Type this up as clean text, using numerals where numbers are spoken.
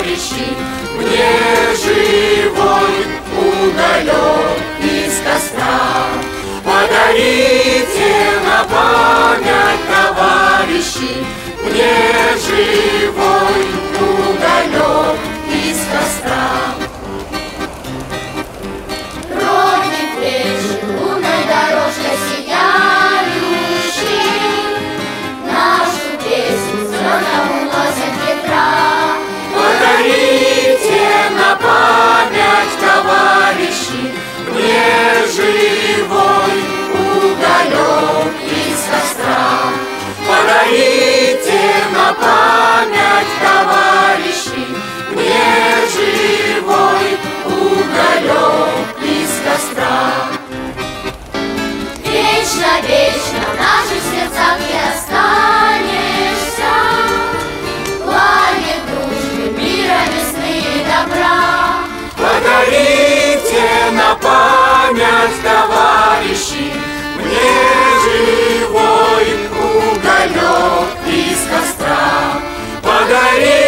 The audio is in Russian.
товарищи, мне живой уголек из костра. Подарите на память, товарищи, мне живой уголек из костра. Родник плечи, лунной дорожкой сияющий, нашу песню зеленому носят ветра. Подарите на память, товарищи, мне живой уголек из костра. Подарите на память, товарищи, мне живой уголек из костра. Вечно, вечно в наших сердцах ты останешься, пламя дружбы, мира, весны и добра. Подарите на память, товарищи, мне живой уголек из костра. Подарите